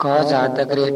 ကောဇာတက္ကရာ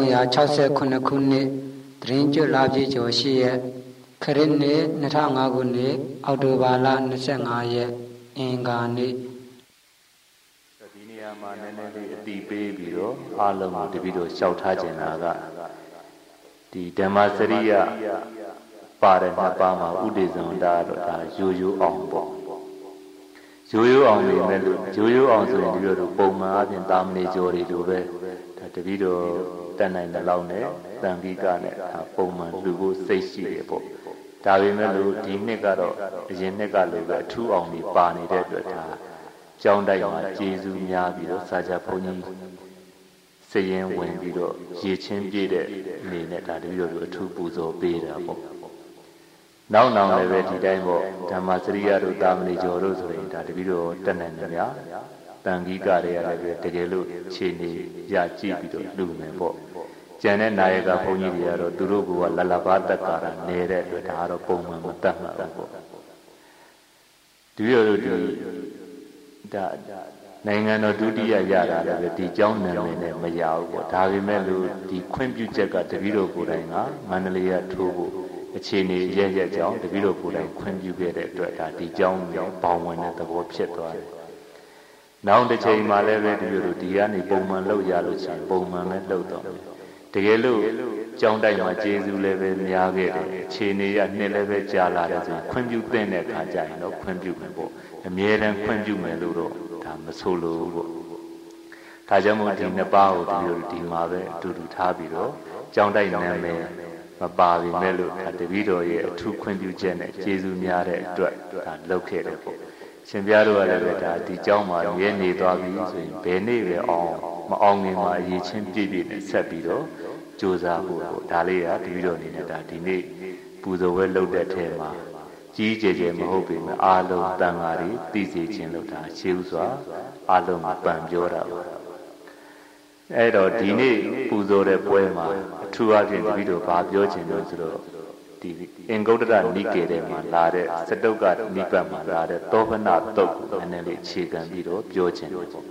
1369ခုနှစ်တရင်ကျွလာပြည့်ကျော်ရှိရက်ခရစ်နှစ်2005ခုနှစ်အောက်တိုဘာလ25ရက်အင်္ဂါနေ့ဒီနေရာမှာနည်းနည်းလေးအတိပေးပြီးတော့အားလုံးကိုတပည့်တော်လျှောက်ထားခြင်းတာကဒီဓမ္မစရိယပါတဲ့နှစ်ပါးမှာဥဒေဇံတာတော့ဒါရိုးအောင်ပေါ့ရိုးအောင်နေမဲ့လို့ရိုးအောင်ဆိုရင်ဒီလိုပုံမှန်အပြင်တာမဏေကျော်တွေလိုပဲဒါတပည့်တော်တန်နိုင်တဲ့လောက်နဲ့တန်ပြီးကနဲ့ပုံမှန်လူဖို့စိတ်ရှိတယ်ပေါ့ဒါပေမဲ့လို့ဒီနှစ်ကတော့အရင်နှစ်ကလိုပဲအထူးအောင်ပြီးပါနေတဲ့အတွက်ဒါကျောင်းတိုက်မှာကျေးဇူးများပြီးတော့စာကြဘုန်းကြီးစရင်ဝင်ပြီးတော့ရေချင်းပြည့်တဲ့အနေနဲ့ဒါတပည့်တော်တို့အထူးပူဇော်ပေးတာပေါ့နောက်လည်းပဲဒီတိုင်းပေါ့ဓမ္မစရိယတို့တာမဏေကျော်တို့ဆိုရင်ဒါတပည့်တော်တက်နိုင်တယ်ဗျာတန်ကြီးကတွေရတယ်ပဲတကယ်လို့ခြေနေရကြည့်ပြီးတော့လူမယ်ပေါ့ကျန်တဲ့နာယကဘုန်းကြီးတွေကတော့သူတို့ကလလဘာတက်တာနေတဲ့အတွက်ဒါကတော့ပုံမှန်မတတ်မှာပေါ့တပည့်တော်တို့ဒီဒါနိုင်ငံတော်ဒုတိယရတာလည်းပဲဒီကျောင်းနာမည်နဲ့မရဘူးပေါ့ဒါပေမဲ့လို့ဒီခွင့်ပြုချက်ကတပည့်တော်ကိုယ်တိုင်ကမန္တလေးကထိုးဖို့အခြေအနေရက်ကြောင်းတပည့်တော်ကိုယ်တိုင်ခွင့်ပြုခဲ့တဲ့အတွက်ဒါဒီကျောင်းကြောင့်ဘောင်ဝင်တဲ့သဘောဖြစ်သွားတယ်။နောက်တစ်ချိန်မှလည်းပဲတပည့်တော်ဒီကနေပုံမှန်လုပ်ရလို့ရှိရင်ပုံမှန်ပဲလုပ်တော့မယ်။တကယ်လို့ကျောင်းတိုက်မှာကျေးဇူးလည်းပဲများခဲ့တယ်အခြေအနေရနှစ်လည်းပဲကြာလာတယ်ဆိုရင်ခွင့်ပြုတဲ့အခါကျရင်တော့ခွင့်ပြုမယ်ပေါ့အမြဲတမ်းခွင့်ပြုမယ်လို့တော့ဒါမဆိုလို့ပေါ့ဒါကြောင့်မို့ဒီနှစ်ပါးကိုတပည့်တော်ဒီမှာပဲအတူတူထားပြီးတော့ကျောင်းတိုက်နာမည်မပါပြီမဲ့လို့တပည့်တော်ရဲ့အထူးခွင့်ပြုချက်နဲ့ကျေးဇူးများတဲ့အတွက်ဒါလုပ်ခဲ့တယ်ပေါ့ရှင်ပြားတို့ကလည်းပဲဒါဒီကျောင်းမှာရဲနေသွားပြီဆိုရင်ဘယ်နေ့ပဲအောင်မအောင်ငင်မှာအရေးချင်းပြည့်နဲ့ဆက်ပြီးတော့ကြိုးစားဖို့ပေါ့ဒါလေးကတပည့်တော်အနေနဲ့ဒါဒီနေ့ပူဇော်ဝဲလုပ်တဲ့ထဲမှာကြီးကျယ်ကျယ်မဟုတ်ပေမဲ့အားလုံးတန်ဃာတွေသိစေခြင်းလို့ဒါရှေးဥစွာအားလုံးမှာပံပြောတာပါအဲ့တော့ဒီနေ့ပူဇော်တဲ့ပွဲမှာအထူးအဖြင့်တပည့်တော်ဘာပြောခြင်းလို့ဆိုတော့ဒီအင်္ဂုတ္တရနိကေထဲမှာလာတဲ့စတုကနိပတ်မှာလာတဲ့သောဖနတုတ်ကိုနည်းနည်းလေးခြေခံပြီးတော့ပြောခြင်းလို့ပေါ့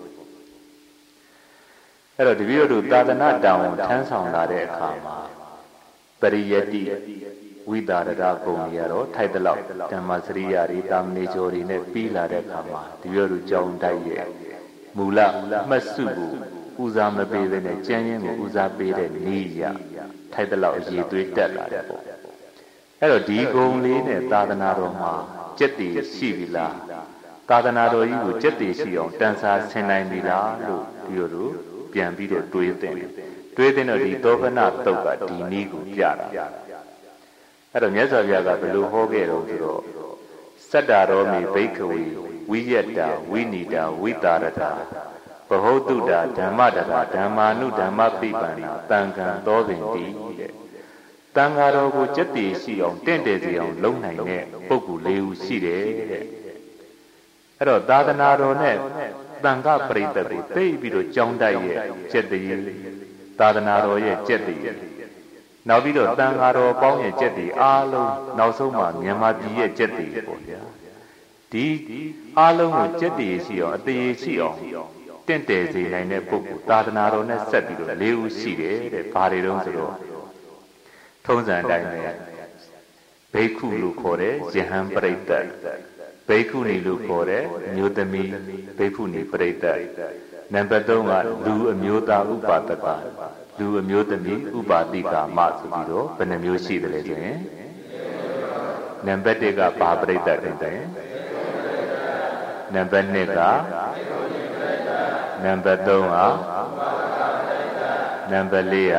အဲ့တော့တပည့်တော်သာသနာတောင်းထမ်းဆောင်လာတဲ့အခါမှာပရိယတိဝိတာရတာပုံကြီးကတော့ထိုက်တလောက်ဓမ္မစရိယာတွေတာမဏေကျော်တွေနဲ့ပြီးလာတဲ့အခါမှာတပည့်တော်ကြောင်းတိုက်ရဲ့မူလမှတ်စုကိုဦးစားမပေးဘဲနဲ့ကျမ်းရင်းကိုဦးစားပေးတဲ့နေရထိုက်တလောက်အရေးသွေးတက်လာတယ်ပေါ့အဲ့တော့ဒီဂုံလေးနဲ့သာသနာတော်မှာစက်တည်ရှိပြီလားသာသနာတော်ကြီးကိုစက်တည်ရှိအောင်တန်ဆာဆင်နိုင်ပြီလားလို့ဒီလိုတို့ပြန်ပြီးတော့တွေးတဲ့တော့ဒီသောဖနတုတ်ကဒီနည်းကိုပြတာအဲ့တော့မြတ်စွာဘုရားကဘယ်လိုဟောခဲ့တော့ဆိုတော့စတ္တာရောမိဘိက္ခဝေဝိယတ္တာဝိနိတာဝိတာရတာဘဟုတုတာဓမ္မတရာဓမ္မာနုဓမ္မပိပန္နာတန်ခံသောပင်တိတဲ့တန်ဃာတော်ကိုစက်တည်ရှိအောင်တင့်တယ်စီအောင်လုပ်နိုင်တဲ့ပုဂ္ဂိုလ်၄ဦးရှိတယ်တဲ့အဲ့တော့သာသနာတော်နဲ့တန်ခပရိသတ်ကိုသိပြီးတော့ကြောင်းတိုက်ရဲ့စက်တည်သာသနာတော်ရဲ့စက်တည်နောက်ပြီးတော့တန်ဃာတော်ပေါင်းရဲ့စက်တည်အားလုံးနောက်ဆုံးမှာမြန်မာပြည်ရဲ့စက်တည်ပေါ့ဗျာဒီအားလုံးကိုစက်တည်ရှိအောင်အသေးရှိအောင်တင့်တယ်စေနိုင်တဲ့ပုဂ္ဂိုလ်သာသနာတော်နဲ့ဆက်ပြီးတော့၄ဦးရှိတယ်တဲ့ဘာတွေတုံးဆိုတော့ထုံးစံအတိုင်းပဲဘိက္ခုလို့ခေါ်တဲ့ယဟန်ပရိသတ်ဘိက္ခုနီလို့ခေါ်တဲ့မျိုးသမီးဘိက္ခုနီပရိသတ်နံပါတ်3ကလူအမျိုးသားဥပါဒကလူအမျိုးသမီးဥပါတိကာမဆိုပြီးတော့ဘယ်နှမျိုးရှိတယ်လဲဆိုရင်နံပါတ်1ကဘာပရိသတ်တဲ့နံပါတ်2ကနံပါတ်3ကနံပါတ်4က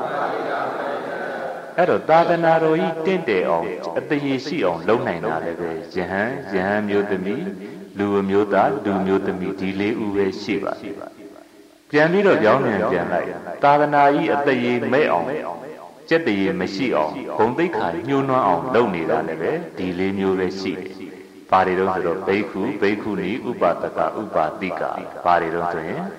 အဲ့တော့သာသနာတော်ကြီးတင့်တယ်အောင်အတရေရှိအောင်လုပ်နိုင်တာလည်းပဲယဟန်မျိုးသမီးလူမျိုးသားလူမျိုးသမီးဒီ၄ဦးပဲရှိပါပြန်ပြီးတော့ကြောင်းပြန်လိုက်သာသနာကြီးအတရေမဲ့အောင်စက်တရေမရှိအောင်ဂုံသိက္ခာညှိုးနွမ်းအောင်လုပ်နေတာလည်းပဲဒီ၄မျိုးပဲရှိတယ်ဘာတွေတော့ဆိုတော့ဘိက္ခုနီဥပါဒကဥပါတိကဘာတွေတော့ဆိုရင်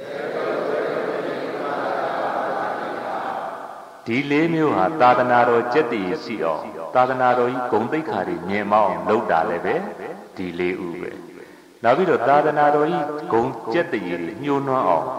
ဒီ၄မျိုးဟာသာသနာတော်စက်တည်ရှိအောင်သာသနာတော်ကြီးဂုံသိက္ခာတွေမြင်မအောင်လုပ်တာလည်းပဲဒီ၄ဦးပဲနောက်ပြီးတော့သာသနာတော်ကြီးဂုံစက်တည်တွေညှိုးနွမ်းအောင်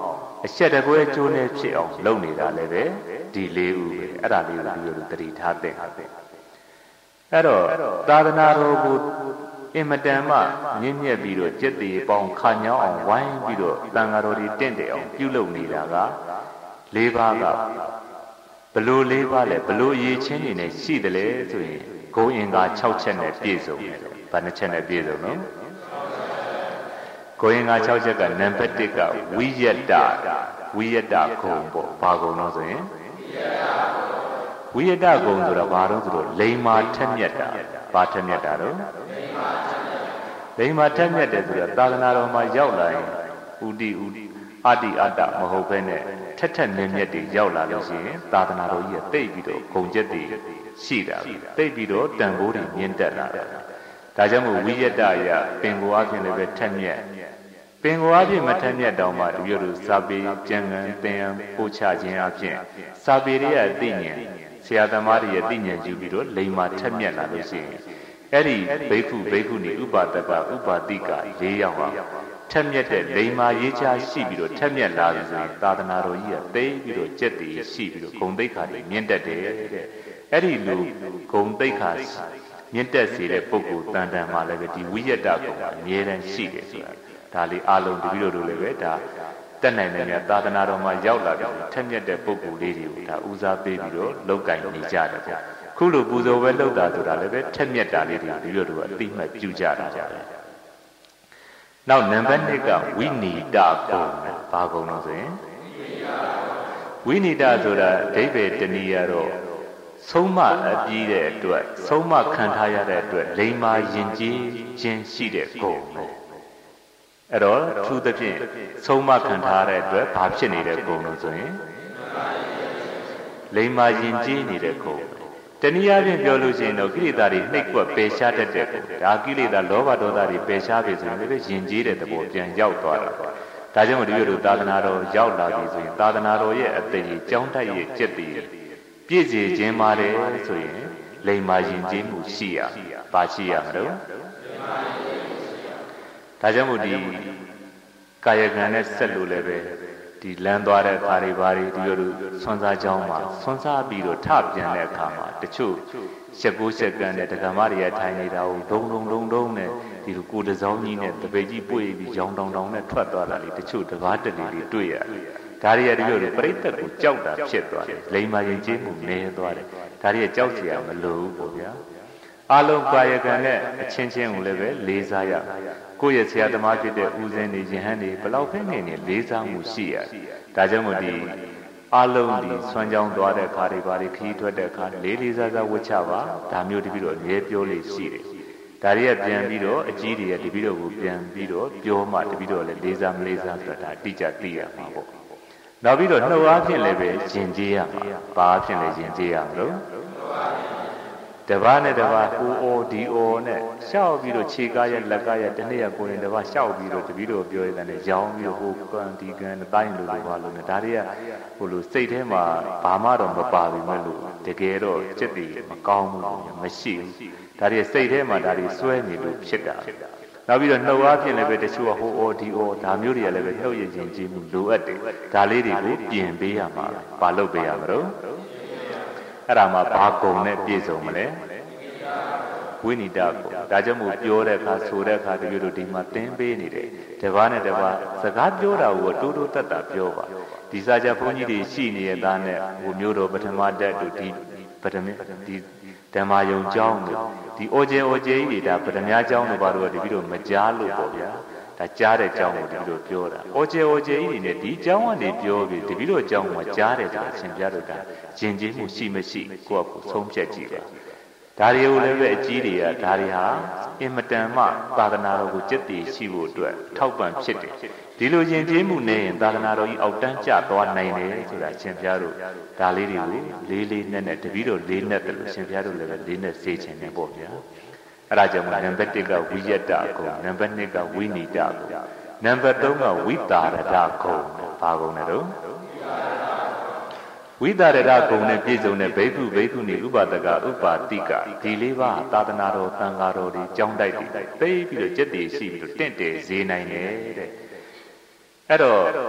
အချက်တပွဲကျိုးနေဖြစ်အောင်လုပ်နေတာလည်းပဲဒီလေးဦးပဲအဲ့ဒါလေးကိုဒီလိုတတိထားတဲ့အဲ့တော့သာသနာတော်ကိုအင်မတန်မှမြင့်မြတ်ပြီးတော့จิตတည်ပေါင်းခါညောင်းအောင်ဝိုင်းပြီးတော့တန်ဃာတော်တွေတင့်တယ်အောင်ပြုလုပ်နေတာက၄ပါးကဘလို့၄ပါးလဲဘလို့အရေးချင်းနေနဲ့ရှိတယ်လေဆိုရင်ဂုံအင်္ဂါ6ချက်နဲ့ပြည့်စုံတယ်ဗာနှစ်ချက်နဲ့ပြည့်စုံနော်ဂုံအင်္ဂါ6ချက်ကနံပါတ်1ကဝိယတ္တဂုံပေါ့ဘာဂုံတော့ဆိုရင်ဝိယတ္တဂုံဆိုတာဘာတော့ဆိုတော့လိမ္မာထက်မြက်တာဘာထက်မြက်တာတော့လိမ္မာထက်မြက်တယ်ဆိုတော့သာသနာတော်မှာရောက်လာရင်ဥတိအတ္တိအတ္တမဟုတ်ဘဲနဲ့ထက်ထက်မြက်မြက်တွေရောက်လာလို့ရှိရင်သာသနာတော်ကြီးကတိတ်ပြီးတော့ဂုံကျက်တွေရှိတာတိတ်ပြီးတော့တန်ဖိုးတွေမြင့်တက်လာတာဒါကြောင့်မို့ဝိယတ္တရပင်ကိုအဖြစ်လည်းပဲထက်မြက်ပင်ကိုအဖြစ်မထက်မြက်တောင်မှတပြည့်တို့စာပေကျမ်းဂန်သင်ပို့ချခြင်းအဖြစ်စာပေတွေရဲ့အသိဉာဏ်ဆရာသမားတွေရဲ့သိဉာဏ်ယူပြီးတော့လိမ္မာထက်မြက်လာလို့ရှိရင်အဲ့ဒီဘိက္ခုနီဥပါဒကဥပါတိက၄ယောက်ဟာထက်မြက်တဲ့လိမ္မာရေးချရှိပြီးတော့ထက်မြက်လာပြီဆိုရင်သာသနာတော်ကြီးကသိပြီးတော့ကြက်တည်ရှိပြီးတော့ဂုံတိတ်ခါတွေမြင့်တက်တယ်တဲ့အဲ့ဒီလူဂုံတိတ်ခါမြင့်တက်စေတဲ့ပုဂ္ဂိုလ်တန်တန်မှလည်းပဲဒီဝိယတ္တကုံကအမြဲတမ်းရှိတယ်ဆိုတာဒါလေးအလုံးတပည့်တော်တို့လည်းပဲဒါတက်နိုင်တယ်များသာသနာတော်မှာရောက်လာပြီးထက်မြက်တဲ့ပုဂ္ဂိုလ်လေးတွေကိုဒါဦးစားပေးပြီးတော့လောက်ကင်နေကြတယ်ပေါ့ခုလိုပူဇော်ပဲလုပ်တာဆိုတာလည်းပဲထက်မြက်တာလေးတွေတပည့်တော်တို့ကအသိမှတ်ပြုကြတာကြတယ်နောက်နံပါတ်2ကဝိနိတကုံဘာကုံလို့ဆိုရင်ဝိနိတဆိုတာအဓိပ္ပာယ်တနည်းကတော့ဆုံးမအပြီးတဲ့အတွက်ဆုံးမခံထားရတဲ့အတွက်လိမ္မာယဉ်ကျေးခြင်းရှိတဲ့ကုံအဲ့တော့သူသဖြင့်ဆုံးမခံထားရတဲ့အတွက်ဘာဖြစ်နေတဲ့ကုံလို့ဆိုရင်လိမ္မာယဉ်ကျေးနေတဲ့ကုံတနည်းအားဖြင့်ပြောလို့ရှိရင်တော့ကိလေသာတွေနှိပ်ကွက်ပယ်ရှားတတ်တဲ့ကုံဒါကိလေသာလောဘဒေါသတွေပယ်ရှားပြီဆိုရင်လည်းယဉ်ကျေးတဲ့သဘောပြန်ရောက်သွားတာပေါ့ဒါကြောင့်မို့ဒီလိုသာသနာတော်ရောက်လာပြီဆိုရင်သာသနာတော်ရဲ့အတ္တကြီးကြောင်းတိုက်ရဲ့จิตတည်ပြည့်စေခြင်းပါတယ်ဆိုရင်လိမ္မာယဉ်ကျေးမှုရှိရပါရှိရမလို့ဒါကြောင့်မို့ဒီကာယကံနဲ့ဆက်လို့လည်းပဲဒီလမ်းသွားတဲ့အခါတွေဘာတွေဒီလိုဆွမ်းစားကြောင်းမှာဆွမ်းစားပြီးတော့ထပြန်တဲ့အခါမှာတချို့ရှက်ကိုရှက်ကန်းတဲ့ဒကမတွေကထိုင်နေတာကိုဒုံနဲ့ဒီလိုကိုယ်တစောင်းကြီးနဲ့တပိတ်ကြီးပွေပြီးရောင်တောင်နဲ့ထွက်သွားတာလေတချို့တကားတက်လေးတွေ့ရတယ်ဒါတွေကတချို့ပြိဿကိုကြောက်တာဖြစ်သွားတယ်လိမ္မာရင်ကျေးမှုနေသွားတယ်ဒါတွေကကြောက်เสียမလို့ပေါ့ဗျာအလုံးကာယကံနဲ့အချင်းချင်းကိုလည်းပဲလေးစားရကိုယ့်ရဲ့ဆရာသမားဖြစ်တဲ့ဦးဇင်းတွေယဟန်တွေဘလောက်ဖိနေနေလေးစားမှုရှိရဒါကြောင့်မို့ဒီအလုံးဒီဆွမ်းကြောင်းသွားတဲ့ခါတွေဘာတွေခီးထွက်တဲ့ခါလေးစားဝှချပါဒါမျိုးတပြီးတော့ရဲပြောလေးရှိတယ်ဒါတွေကပြန်ပြီးတော့အကြီးတွေရဲ့တပြီးတော့ကိုပြန်ပြီးတော့ပြောမှတပြီးတော့လည်းလေးစားမလေးစားဆိုတာဒါအတိအကျသိရမှာပေါ့နောက်ပြီးတော့နှုတ်အားဖြင့်လည်းပဲယဉ်ကျေးရမှာဘာအဖြစ်လည်းယဉ်ကျေးရမလို့တပါးနဲ့တပါးဟိုအော်ဒီအော်နဲ့ရှောက်ပြီးတော့ခြေကားရလက်ကားရတနေ့ရကိုယ်ရင်တပါးရှောက်ပြီးတော့တပည့်တော်ပြောရတဲ့နဲ့ရောင်းပြီးတော့ဟိုကန်ဒီကန်တိုင်းလိုလိုပါလို့နဲ့ဒါတွေကဟိုလိုစိတ်ထဲမှာဘာမှတော့မပါဘူးမဲ့လို့တကယ်တော့จิตတည်မကောင်းဘူးမရှိဘူးဒါတွေစိတ်ထဲမှာဒါတွေစွဲနေလို့ဖြစ်တာနောက်ပြီးတော့နှုတ်အားဖြင့်လည်းပဲတချို့ကဟိုအော်ဒီအော်ဒါမျိုးတွေကလည်းပဲနှုတ်ရခြင်းကြီးမှုလိုအပ်တယ်ဒါလေးတွေကိုပြင်ပေးရမှာပါလုပ်ပေးရမှာတော့အဲ့ဒါမှဘာကုံနဲ့ပြည့်စုံမလဲဝိနိဒကုံဒါကြောင့်မို့ပြောတဲ့အခါဆိုတဲ့အခါတကယ်လို့ဒီမှာသင်ပေးနေတယ်တပါးနဲ့တပါးစကားပြောတာကိုတိုးတက်တာပြောပါဒီစာကြဘုန်းကြီးတွေရှိနေတဲ့သားနဲ့ဟိုမျိုးတော်ပထမတက်တို့ဒီပထမဒီဓမ္မယုံကျောင်းတို့ဒီအိုကျေကြီးတွေဒါပထမကျောင်းတို့ဘာလို့ဒီပြီးတော့မကြားလို့ပေါ့ဗျာဒါကြားတဲ့ကျောင်းကိုဒီလိုပြောတာအိုကျေကြီးတွေနဲ့ဒီကျောင်းကနေပြောပြီးဒီပြီးတော့ကျောင်းမှာကြားတယ်ဆိုတာသင်ပြတော့တာယဉ်ကျေးမှုရှိမရှိကိုယ့်အကူဆုံးဖြတ်ကြည့်ပါဒါတွေကိုလည်းပဲအကြီးတွေကဒါတွေဟာအင်မတန်မှသာသနာတော်ကိုจิตတည်ရှိဖို့အတွက်ထောက်ပံ့ဖြစ်တယ်ဒီလိုယဉ်ကျေးမှုနဲ့ရင်သာသနာတော်ကြီးအောက်တန်းကျသွားနိုင်တယ်ဆိုတာရှင်ပြတို့ဒါလေးတွေကိုလေးနဲ့တပည့်တော်လေးနဲ့တလို့ရှင်ပြတို့လည်းပဲလေးနဲ့စေချင်တယ်ပေါ့ဗျာအဲ့ဒါကြောင့်နံပါတ်1ကဝိယတ္တကုံနံပါတ်2ကဝိနိတကုံနံပါတ်3ကဝိတာရတကုံဘာကုံလဲတော့ဝိတာရတကုံနဲ့ပြည့်စုံတဲ့ဘိက္ခုနီဥပါဒကဥပါတိကဒီလေးပါးသာသနာတော်သံဃာတော်တွေကြောင်းတိုက်တွေသိပြီးတော့จิตတည်ရှိပြီးတော့တင့်တယ်ဈေးနိုင်တယ်တဲ့အဲ့တော့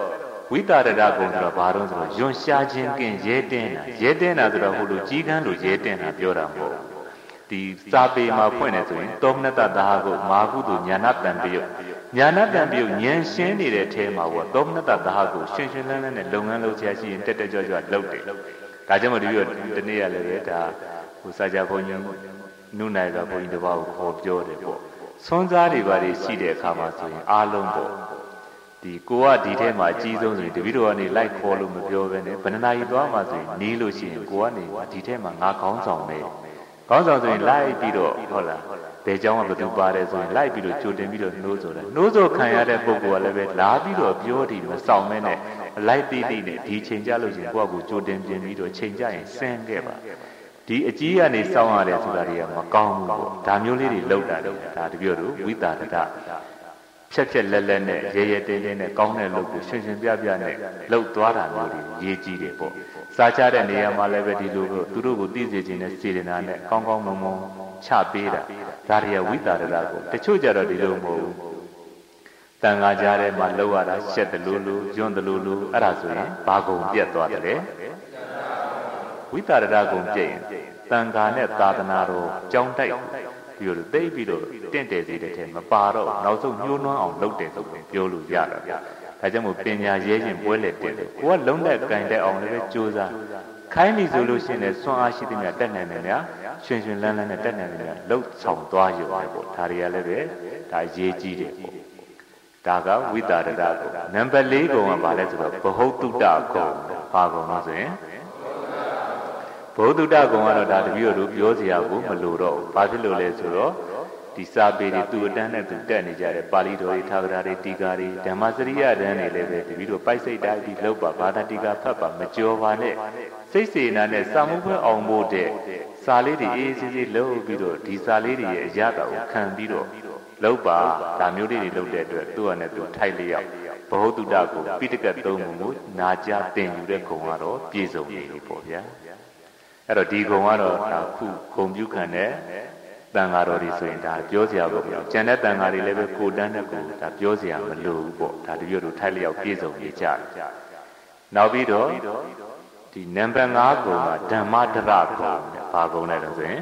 ဝိတာရဒဂုံဆိုတော့ဘာလို့ဆိုတော့ယွန်ရှားခြင်းကင်ရဲတင်းတာဆိုတော့ဟိုလိုကြီးကန်းလိုရဲတင်းတာပြောတာမဟုတ်ဒီစာပေမှာဖွင့်နေဆိုရင်တောမနတသာဟုမာဟုတုညာဏတံပြုတ်ဉာဏတံပြုတ်ဉာဏ်ရှင်းနေတဲ့အထဲမှာပေါ့တောမနတသာဟုရှင်ရှင်လန်းလန်းနဲ့လုပ်ငန်းလုပ်ချင်ရှိရင်တက်ကြွလုပ်တယ်ဒါကြောင့်မို့ဒီနေ့ရလည်းပဲဒါဟိုစာကြဘုန်းကြီးနုနိုင်ကဘုန်းကြီးတစ်ပါးကိုခေါ်ပြောတယ်ပေါ့ဆွမ်းစားတွေပါရှိတဲ့အခါမှာဆိုရင်အားလုံးပေါ့ဒီကိုကဒီထဲမှာအကြီးဆုံးဆိုရင်တပည့်တော်ကနေလိုက်ခေါ်လို့မပြောဘဲနဲ့ဘယ်နှနာရီသွားမှဆိုရင်နီးလို့ရှိရင်ကိုကနေဒီထဲမှာငါခေါင်းဆောင်နေခေါင်းဆောင်ဆိုရင်လိုက်ပြီးတော့ဟုတ်လားဘယ်เจ้าကဘယ်သူပါတယ်ဆိုရင်လိုက်ပြီးတော့ကြိုတင်ပြီးတော့နှိုးဆိုတာနှိုးဆိုခံရတဲ့ပုဂ္ဂိုလ်ကလည်းပဲလာပြီးတော့ပြောဒီမဆောင်မဲနဲ့လိုက်တိတိနဲ့ဒီချိန်ကြလို့ရှိရင်ကိုကကိုကြိုတင်ပြင်ပြီးတော့ချိန်ကြရင်ဆင်းခဲ့ပါဒီအကြီးကနေစောင်းရတယ်ဆိုတာတွေကမကောင်းဘူးပေါ့ဒါမျိုးလေးတွေလောက်တာတော့ဒါတပြည့်တို့ဝိတာဒတဖြက်ဖြက်လက်လက်နဲ့ရဲရဲတင်းတင်းနဲ့ကောင်းတဲ့လုပ်ကိုရှင်ရှင်ပြပြနဲ့လှုပ်သွားတာမျိုးတွေရေးကြည့်တယ်ပေါ့စားချတဲ့နေရာမှာလည်းပဲဒီလိုသူတို့ကိုသိစေခြင်းနဲ့စေတနာနဲ့ကောင်းကောင်းမွန်မွန်ချပေးတာဒါတွေကဝိတာဒတကိုတချို့ကြတော့ဒီလိုမဟုတ်ဘူးတန်ခါကြားထဲမှာလှုပ်ရတာရှက်တယ်လို့ယွန်းတယ်လို့အဲ့ဒါဆိုရင်ဘာကုန်ပြတ်သွားတယ်လေဝိတာဒတကုံပြည့်ရင်တန်ခါနဲ့သာသနာတော်ကြောင်းတိုက်ပြီးတော့သိပြီးတော့တင့်တယ်စေတဲ့ထဲမပါတော့နောက်ဆုံးညှိုးနှွမ်းအောင်လုပ်တယ်ဆိုပြောလို့ရတာဗျာဒါကြောင့်မို့ပညာရဲခြင်းပွဲလက်တင်တယ်ကိုကလုံးတဲ့ကင်တဲ့အောင်လည်းပဲကြိုးစားခိုင်းပြီဆိုလို့ရှိရင်လည်းစွမ်းအားရှိသည်များတက်နိုင်တယ်များရှင်ရှင်လန်းလန်းနဲ့တက်နိုင်တယ်များလှုပ်ဆောင်သွားရုံပဲပေါ့ဒါတွေကလည်းပဲဒါရေးကြည့်တယ်ပေါ့ဒါကဝိတာဒတကုံနံပါတ်၄ကုံကဘာလဲဆိုတော့ဘဟုတုတ္တကုံဘာကုံလို့ဆိုရင်ဘုဒ္ဓတကုံကတော့ဒါတပည့်တို့ပြောစရာကိုမလိုတော့ဘာဖြစ်လို့လဲဆိုတော့ဒီစာပေတွေသူ့အတန်းနဲ့သူတက်နေကြတယ်ပါဠိတော်တွေထာဂရတွေတီကာတွေဓမ္မစရိယတန်းတွေလည်းပဲတပည့်တို့ပိုက်စိတ်တိုင်းပြီးလောက်ပါဘာသာတီကာဖတ်ပါမကြောပါနဲ့စိတ်စေနာနဲ့စာမှုခွဲအောင်ဖို့တဲ့စာလေးတွေအေးအေးဆေးဆေးလုပ်ပြီးတော့ဒီစာလေးတွေရဲ့အရသာကိုခံပြီးတော့လောက်ပါဒါမျိုးလေးတွေလုပ်တဲ့အတွက်သူ့အနေနဲ့သူထိုက်လျောက်ဘဟုတုတ္တကိုပိဋကတ်သုံးပုံကိုနာကြားတင်ယူတဲ့ခုံကတော့ပြည့်စုံနေပြီပေါ့ဗျာအဲ့တော့ဒီကုံကတော့ဒါခုဂုံပြုခံတဲ့တန်ဃာတော်တွေဆိုရင်ဒါပြောစရာပေါ့ဗျာကျန်တဲ့တန်ဃာတွေလည်းပဲကိုတန်းတဲ့ကိုဒါပြောစရာမလိုဘူးပေါ့ဒါတပြည့်တို့ထိုက်လျောက်ပြည့်စုံနေကြတယ်နောက်ပြီးတော့ဒီနံပါတ်5ကုံကဓမ္မဒရကုံဘာကုံလဲတော့ဆိုရင်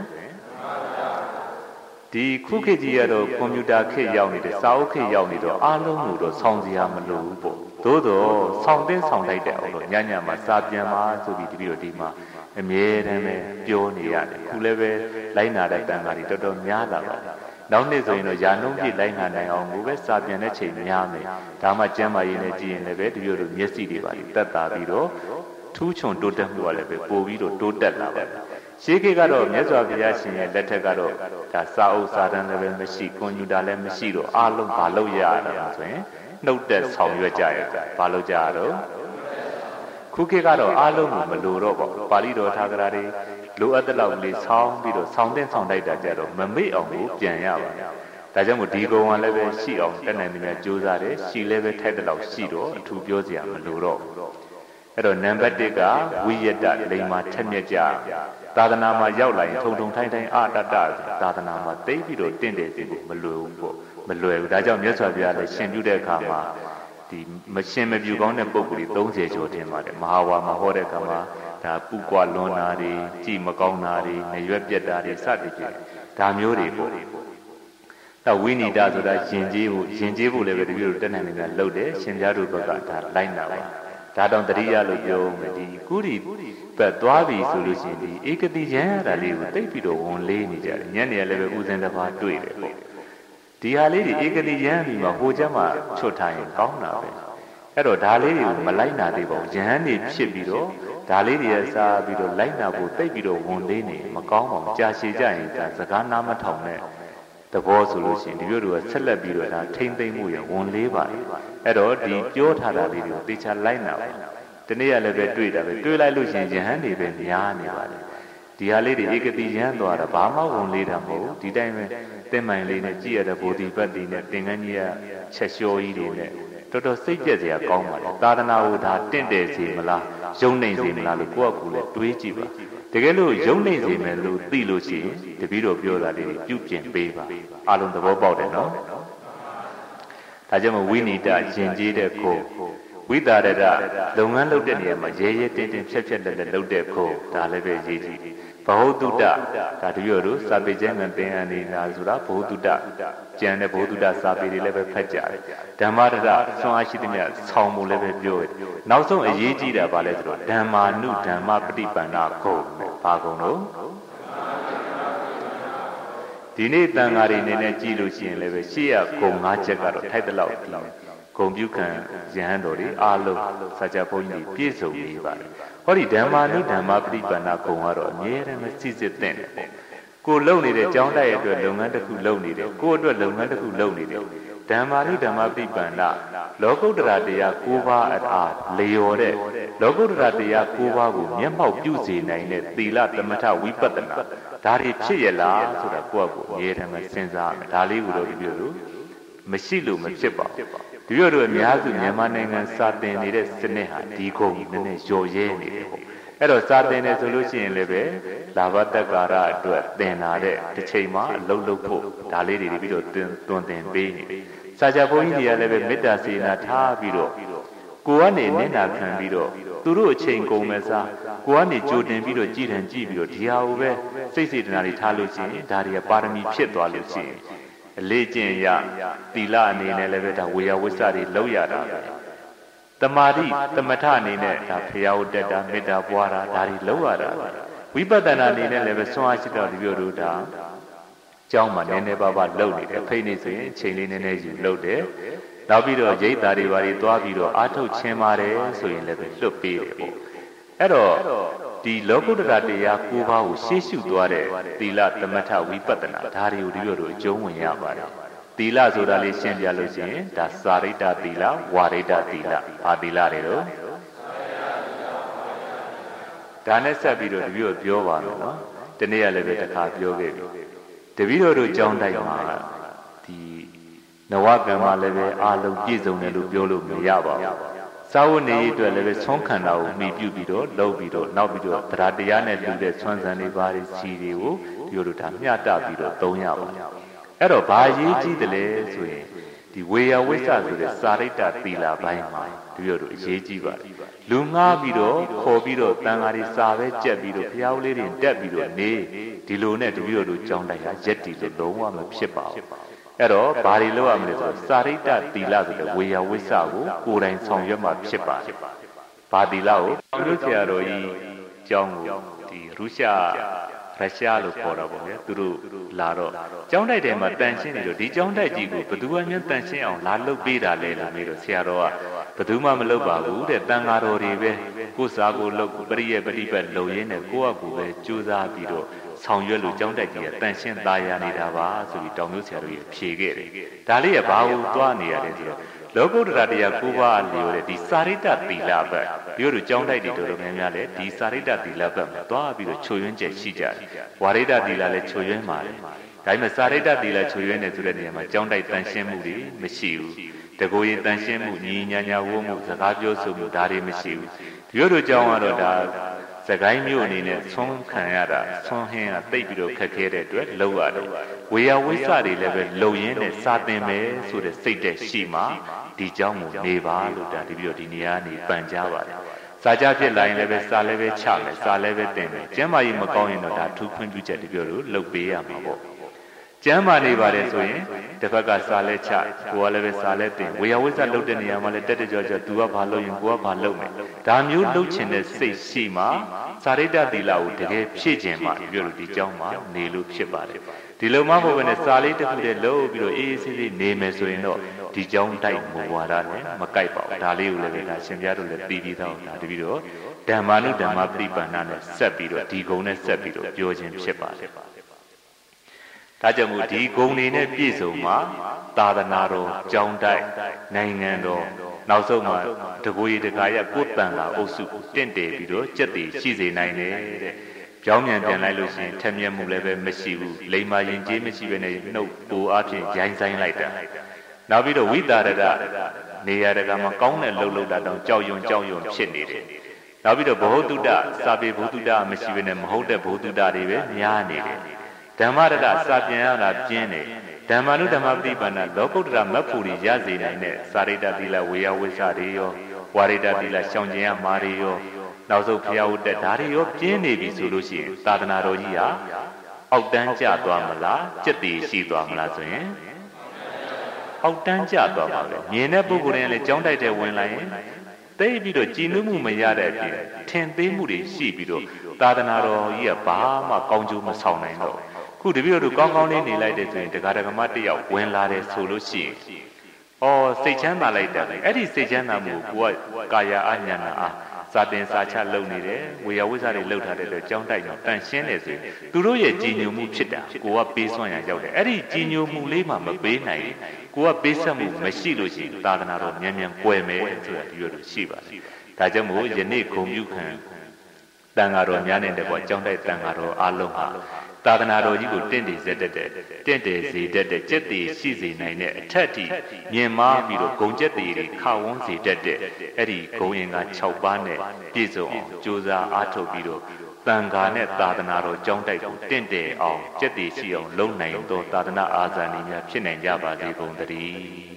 ဒီခုခေတ်ကြီးကတော့ကွန်ပျူတာခေတ်ရောက်နေတယ်စာအုပ်ခေတ်ရောက်နေတော့အားလုံးကိုတော့ဆောင်းစရာမလိုဘူးပေါ့သို့တော့ဆောင်းတင်းဆောင်းလိုက်တဲ့အောင်လို့ညညမှာစာပြန်ပါဆိုပြီးတပြည့်တို့ဒီမှာအမြဲတမ်းပဲပြောနေရတယ်ခုလည်းပဲလိုက်နာတဲ့တန်ခါတွေတော်တော်များလာပါနောက်နေ့ဆိုရင်တော့ယာနှုံးပြည့်လိုက်နာနိုင်အောင်ကိုပဲစာပြန်တဲ့ချိန်များမယ်ဒါမှကျမ်းမာရေးနဲ့ကြည်ရင်လည်းပဲတပြည့်တို့မျက်စိတွေပါတက်တာပြီးတော့ထူးချွန်တိုးတက်မှုကလည်းပဲပို့ပြီးတော့တိုးတက်လာပါရှေးခေတ်ကတော့မြတ်စွာဘုရားရှင်ရဲ့လက်ထက်ကတော့ဒါစာအုပ်စာတမ်းလည်းပဲမရှိကွန်ပျူတာလည်းမရှိတော့အားလုံးဘာလုပ်ရတာလဲဆိုရင်နှုတ်တက်ဆောင်ရွက်ကြရတာဘာလုပ်ကြရတော့ခုခေတ်ကတော့အားလုံးကိုမလိုတော့ပါဘူးပါဠိတော်ထာဂရတွေလိုအပ်တဲ့လောက်လေးဆောင်းပြီးတော့ဆောင်းတဲ့ဆောင်းတိုက်တာကြတော့မမေ့အောင်ကိုပြန်ရပါဒါကြောင့်မို့ဒီကုံကလည်းပဲရှိအောင်တက်နိုင်တယ်များကြိုးစားတယ်ရှိလည်းပဲထိုက်တဲ့လောက်ရှိတော့အထူးပြောစရာမလိုတော့အဲ့တော့နံပါတ်1ကဝိယတလိမ္မာထက်မြက်ကြသာသနာမှာရောက်လာရင်ထုံထုံထိုင်းထိုင်းအာတတသာသနာမှာသိပြီးတော့တင့်တယ်စီကိုမလွယ်ဘူးပေါ့မလွယ်ဘူးဒါကြောင့်မြတ်စွာဘုရားလည်းရှင်ပြုတဲ့အခါမှာဒီမရှင်မပြူကောင်းတဲ့ပုံကိုယ်30ကျော်တင်ပါတယ်မဟာဝါမဟောတဲ့အခါမှာဒါပူကွာလွန်တာတွေကြည်မကောင်းတာတွေငရွက်ပြက်တာတွေစသည်ဖြင့်ဒါမျိုးတွေပေါ့တော့ဝိနိဒဆိုတာယဉ်ကျေးဖို့လည်းပဲတပြည့်တို့တက်နိုင်နေတာလုပ်တယ်ရှင်ပြတို့ဘက်ကဒါလိုက်နာပါဒါတောင်တရိယာလို့ပြောမယ်ဒီကုရီပတ်သွားပြီဆိုလို့ရှိရင်ဒီဧကတိရန်ရတာလေးကိုတိတ်ပြီးတော့ဝန်လေးနေကြတယ်ညနေလည်းပဲဥစဉ်တစ်ပါးတွေ့တယ်ပေါ့ဒီဟာလေးတွေဧကတိရန်ပြီးမှဟိုချက်မှချွတ်ထားရင်ကောင်းတာပဲအဲ့တော့ဒါလေးတွေကိုမလိုက်နာသေးပါဘူးယဟန်နေဖြစ်ပြီးတော့ဒါလေးတွေစားပြီးတော့လိုက်နာဖို့တိတ်ပြီးတော့ဝန်လေးနေမကောင်းပါဘူးကြာရှည်ကြရင်ဒါစကားနားမထောင်နဲ့သဘောဆိုလို့ရှိရင်ဒီလိုတွေကဆက်လက်ပြီးတော့ဒါထိမ့်သိမ့်မှုရဝန်လေးပါတယ်အဲ့တော့ဒီပြောထားတာလေးတွေကိုသေချာလိုက်နာပါဒီနေ့ကလည်းပဲတွေ့တာပဲတွေ့လိုက်လို့ရှိရင်ယဟန်နေပဲများနေပါတယ်ဒီဟာလေးတွေဧကတိရန်သွားတာဘာမှဝန်လေးတာမဟုတ်ဘူးဒီတိုင်းပဲတင်မိုင်လေးနဲ့ကြည့်ရတဲ့ဗောဓိပတ်တွေနဲ့သင်္ကန်းကြီးကချက်လျှောကြီးတွေနဲ့တော်တော်စိတ်ပြည့်စရာကောင်းပါလေသာသနာ့ကိုဒါတင့်တယ်စေမလားယုံနိုင်စေမလားလို့ကိုယ့်အကူလည်းတွေးကြည့်ပါတကယ်လို့ယုံနိုင်စေမယ်လို့သိလို့ရှိရင်တပည့်တော်ပြောတာလေးပြုပြင်ပေးပါအားလုံးသဘောပေါက်တယ်နော်ဒါကြောင့်ဝိနိဒယဉ်ကျေးတဲ့ကိုဝိတာရဒလုပ်ငန်းလုပ်တဲ့နေရာမှာရဲရဲတင်းတင်းဖြက်ဖြက်လက်လက်လုပ်တဲ့ခုံဒါလည်းပဲရေးကြည့်ဘဟုတုတ္တဒါတပြောတို့စာပေကျမ်းကသင်္အနေနာဆိုတာဘဟုတုတ္တကျန်တဲ့ဘဟုတုတ္တစာပေတွေလည်းပဲဖတ်ကြတယ်ဓမ္မရဒဆွမ်းအားရှိသမျှဆောင်းမှုလည်းပဲပြောတယ်နောက်ဆုံးအရေးကြီးတာဘာလဲဆိုတော့ဓမ္မာနုဓမ္မပฏิပန္နခုံဘာကုံလို့ဒီနေ့တန်ဃာတွေအနေနဲ့ကြည့်လို့ရှိရင်လည်းပဲရှေ့ရဂုံ၅ချက်ကတော့ထိုက်တဲ့လောက်ဒီဂုံပြုခံယဟန်တော်တွေအားလုံးစာကြဘုန်းကြီးပြည့်စုံနေပါတယ်ဟောဒီဓမ္မာနုဓမ္မပฏิပန္နဂုံကတော့အမြဲတမ်းစစ်စစ်တဲ့တယ်ကိုလုံနေတဲ့ကျောင်းတိုက်ရဲ့အတွက်လုပ်ငန်းတစ်ခုလုပ်နေတယ်ကိုအတွက်လုပ်ငန်းတစ်ခုလုပ်နေတယ်ဓမ္မာနုဓမ္မပฏิပန္နလောကုတ္တရာတရား၉ပါးအားလျော်တဲ့လောကုတ္တရာတရား၉ပါးကိုမျက်မှောက်ပြုစေနိုင်တဲ့သီလသမထဝိပဿနာဒါတွေဖြစ်ရလားဆိုတာကိုယ့်အကိုအမြဲတမ်းစဉ်းစားမယ်ဒါလေးကိုတော့ဒီလိုမရှိလို့မဖြစ်ပါဘူးဒီလိုတော့အများစုမြန်မာနိုင်ငံစာသင်နေတဲ့စနစ်ဟာဒီကုန်းနည်းနည်းရော်ရဲနေတယ်ပေါ့အဲ့တော့စာသင်တယ်ဆိုလို့ရှိရင်လည်းပဲလာဘတက္ကာရအတွက်သင်လာတဲ့တစ်ချိန်မှာအလုပ်လုပ်ဖို့ဒါလေးတွေပြီးတော့တွင်သင်ပေးနေတယ်စာကြဘုန်းကြီးတွေကလည်းပဲမေတ္တာစေနာထားပြီးတော့ကိုကနေနင့်နာခံပြီးတော့သူတို့အချိန်ကုန်မဲ့စားကိုကနေကြိုတင်ပြီးတော့ကြည်ထန်ကြည့်ပြီးတော့ဒီဟာကိုပဲစိတ်စေတနာတွေထားလို့ရှိရင်ဒါတွေကပါရမီဖြစ်သွားလို့ရှိရင်အလေးကျင့်ရသီလအနေနဲ့လည်းပဲဒါဝေယဝိစ္စတွေလောက်ရတာပဲတမာတိသမထအနေနဲ့ဒါဖျားဟုတ်တက်တာမေတ္တာပွားတာဒါတွေလောက်ရတာပဲဝိပဿနာအနေနဲ့လည်းပဲဆွမ်းအားရှိတော်ဒီပြောတို့ဒါကျောင်းမှာနည်းနည်းပါးပါးလုပ်နေတယ်ဖိနေဆိုရင်အချိန်လေးနည်းနည်းယူလုပ်တယ်နောက်ပြီးတော့ရိတ်သားတွေဘာတွေသွားပြီးတော့အာထုတ်ချင်းပါတယ်ဆိုရင်လည်းပဲလွတ်ပေးတယ်ပေါ့အဲ့တော့ဒီလောကုတ္တရာတရား၉ပါးကိုရှေ့ရှုသွားတဲ့သီလသမထဝိပဿနာဒါတွေကိုဒီလိုတို့အကျုံးဝင်ရပါတယ်သီလဆိုတာလေးရှင်းပြလို့ရှိရင်ဒါစာရိတ္တသီလဝါရိတ္တသီလဘာသီလတွေတော့ဒါနဲ့ဆက်ပြီးတော့တပည့်တော်ပြောပါမယ်နော်ဒီနေ့ကလည်းပဲတစ်ခါပြောခဲ့ပြီတပည့်တော်တို့ကြောင်းတိုက်မှာဒီနဝကံမှာလည်းပဲအာလုံးပြည့်စုံတယ်လို့ပြောလို့မရပါဘူးစာဝတ်နေရေးအတွက်လည်းပဲဆွမ်းခန္ဓာကိုမှီပြုပြီးတော့လှုပ်ပြီးတော့နောက်ပြီးတော့တရားတရားနဲ့လူတဲ့ဆွမ်းဆန်တွေပါးစီတွေကိုဒီလိုဒါမျှတပြီးတော့သုံးရပါအဲ့တော့ဘာရေးကြည့်တယ်လဲဆိုရင်ဒီဝေယဝိစ္စဆိုတဲ့စာရိတ္တသီလပိုင်းမှာဒီလိုတို့အရေးကြီးပါတယ်လူငှားပြီးတော့ခေါ်ပြီးတော့တန်ဃာတွေစာပဲကြက်ပြီးတော့ဘုရားလေးတွေတက်ပြီးတော့နေဒီလိုနဲ့တပည့်တော်တို့ကြောင်းတိုက်ရရက်တီလို့လုံးဝမဖြစ်ပါဘူးအဲ့တော့ဘာတွေလုပ်ရမလဲဆိုတော့စာရိတ္တသီလဆိုတဲ့ဝေယဝိစ္စကိုကိုယ်တိုင်ဆောင်ရွက်မှဖြစ်ပါတယ်ဘာသီလကိုဘုရားဆရာတော်ကြီးကျောင်းကိုဒီရုရှားလို့ခေါ်တာပေါ့ဗျာသူတို့လာတော့ကျောင်းတိုက်ထဲမှာတန်ရှင်းနေတော့ဒီကျောင်းတိုက်ကြီးကိုဘယ်သူမှမတန်ရှင်းအောင်လာလုပ်ပေးတာလဲလို့မေးတော့ဆရာတော်ကဘယ်သူမှမလုပ်ပါဘူးတဲ့တန်ဃာတော်တွေပဲကိုယ်စားကိုလုပ်ပရိယေပฏิပတ်လုံရင်းနဲ့ကိုယ့်အကူပဲကြိုးစားပြီးတော့ဆောင်ရွက်လို့ကျောင်းတိုက်ကြီးကတန်ရှင်းသားရနေတာပါဆိုပြီးတောင်မျိုးဆရာတို့ကြီးဖြေခဲ့တယ်ဒါလေးကဘာလို့သွားနေရလဲဆိုတော့လောကုတ္တရာတရား၉ပါးလျော်တဲ့ဒီစာရိတ္တသီလဘက်ပြောလို့ကျောင်းတိုက်တွေတော်တော်များများလဲဒီစာရိတ္တသီလဘက်မှာသွားပြီးတော့ချိုယွင်းချက်ရှိကြတယ်ဝါရိတ္တသီလလည်းချိုယွင်းပါတယ်ဒါပေမဲ့စာရိတ္တသီလချိုယွင်းနေဆိုတဲ့နေရာမှာကျောင်းတိုက်တန်ရှင်းမှုတွေမရှိဘူးတကိုယ်ရင်တန်ရှင်းမှုညီညာဝုန်းမှုစကားပြောဆိုမှုဒါတွေမရှိဘူးဒီလိုတို့ကျောင်းကတော့ဒါစကိုင်းမျိုးအနေနဲ့ဆွမ်းခံရတာဆွမ်းဟင်းကတိတ်ပြီးတော့ခက်ခဲတဲ့အတွက်လောက်ရတယ်ဝေယဝိစ္စတွေလည်းပဲလုံရင်းနဲ့စာသင်မယ်ဆိုတဲ့စိတ်တဲ့ရှိမှဒီเจ้าကိုနေပါလို့ဒါဒီပြီးတော့ဒီနေရာနေပန်ကြပါတယ်စာကြဖြစ်လာရင်လည်းပဲစာလည်းပဲချမယ်စာလည်းပဲတင်မယ်ကျမ်းမာရေးမကောင်းရင်တော့ဒါထူးခွင့်ပြုချက်ဒီပြောလို့လုပ်ပေးရမှာပေါ့ကျမ်းမာနေပါတယ်ဆိုရင်တစ်ဖက်ကစာလဲချကိုကလည်းပဲစာလဲတင်ဝေယဝိဇ္ဇလုပ်တဲ့နေရာမှာလည်းတက်ကြွသူကဘာလုပ်ရင်ကိုကဘာလုပ်မယ်ဒါမျိုးလုပ်ချင်တဲ့စိတ်ရှိမှစာရိတ္တသီလကိုတကယ်ဖြည့်ခြင်းမှပြောလို့ဒီကျောင်းမှာနေလို့ဖြစ်ပါတယ်ဒီလိုမှမဟုတ်ဘဲနဲ့စာလေးတစ်ခုတည်းလုပ်ပြီးတော့အေးအေးဆေးဆေးနေမယ်ဆိုရင်တော့ဒီကျောင်းတိုက်မူဝါဒနဲ့မကိုက်ပါဘူးဒါလေးကိုလည်းဒါရှင်ပြတို့လည်းသိပြီးသားဒါတပြီးတော့ဓမ္မာနုဓမ္မပฏิပန္နနဲ့ဆက်ပြီးတော့ဒီဂုဏ်နဲ့ဆက်ပြီးတော့ပြောခြင်းဖြစ်ပါတယ်ဒါကြောင့်မို့ဒီဂုဏ်တွေနဲ့ပြည့်စုံမှသာသနာတော်ကျောင်းတိုက်နိုင်ငံတော်နောက်ဆုံးမှတကူရီတကာရကိုယ်တန်လာအုပ်စုတင့်တယ်ပြီးတော့စက်တည်ရှိစေနိုင်တယ်တဲ့ပြောင်းပြန်လိုက်လို့ရှိရင်ထက်မြက်မှုလည်းပဲမရှိဘူးလိမ္မာရင်ကျေးမရှိဘဲနဲ့နှုတ်ပိုအဖြစ်ရိုင်းဆိုင်လိုက်တာနောက်ပြီးတော့ဝိတာရဒနေရာတကာမှာကောင်းတဲ့လှုပ်တာတောင်ကြောက်ရွံဖြစ်နေတယ်နောက်ပြီးတော့ဘ ਹੁ တုတ္တစာပေဘ ਹੁ တုတ္တမရှိဘဲနဲ့မဟုတ်တဲ့ဘ ਹੁ တုတ္တတွေပဲများနေတယ်ဓမ္မရတစာပြန်ရတာပြင်းတယ်ဓမ္မနုဓမ္မပฏิပန္နလောကုတ္တရာမတ်ဖူရီရစေနိုင်တဲ့စာရိတ္တသီလဝေယဝိဇ္ဇတွေရောဝဝါရိတတိလရှောင်ကျင်ရမာရီရောနောက်ဆုံးဖျားဥတက်ဓာရီရောပြင်းနေပြီဆိုလို့ရှိရင်သာသနာတော်ကြီးဟာအောက်တန်းကျသွားမလားစက်တည်ရှိသွားမလားဆိုရင်အောက်တန်းကျသွားပါပဲမြင်တဲ့ပုဂ္ဂိုလ်တွေလည်းကြောင်းတိုက်တဲ့ဝင်လာရင်သိပြီးတော့ကြည်နူးမှုမရတဲ့အပြင်ထင်သေးမှုတွေရှိပြီးတော့သာသနာတော်ကြီးကဘာမှကောင်းကျိုးမဆောင်နိုင်တော့ခုတပည့်တို့ကောင်းကောင်းလေးနေလိုက်တဲ့ဆိုရင်တရားဓမ္မတယောက်ဝင်လာတယ်ဆိုလို့ရှိရင်စိတ်ချမ်းသာလိုက်တယ်အဲ့ဒီစိတ်ချမ်းသာမှုကိုကာယအညာနာအားစာတင်စာချလုပ်နေတယ်ဝေယဝိဇ္ဇာတွေလှုပ်ထားတဲ့အတွက်ကြောင်းတိုက်တော့တန်ရှင်းတယ်ဆိုရင်သူတို့ရဲ့ကြည်ညိုမှုဖြစ်တာကိုကပေးစွမ်းရရောက်တယ်အဲ့ဒီကြည်ညိုမှုလေးမှမပေးနိုင်ကိုကပေးဆက်မှုမရှိလို့ရှိရင်သာသနာတော်မြန်မြန်ကွယ်မယ်ဆိုတာဒီလိုလိုရှိပါတယ်ဒါကြောင့်မို့ယနေ့ဂုံပြုခံတန်ဃာတော်များနဲ့တကွကြောင်းတိုက်တန်ဃာတော်အလုံးဟာသာသနာတော်ကြီးကိုတင့်တယ်စေတတ်တဲ့တင့်တယ်စေတတ်တဲ့ကျက်တည်ရှိစေနိုင်တဲ့အထက်ထိမြင်မာပြီးတော့ဂုံကျက်တည်တွေခဝန်းစေတတ်တဲ့အဲ့ဒီဂုံရင်က6ပါးနဲ့ပြည့်စုံအောင်ကြိုးစားအားထုတ်ပြီးတော့တန်ဃာနဲ့သာသနာတော်ကြောင်းတိုက်ကိုတင့်တယ်အောင်ကျက်တည်ရှိအောင်လုပ်နိုင်သောသာသနာအာဇာနည်များဖြစ်နိုင်ကြပါစေကုန်သတည်း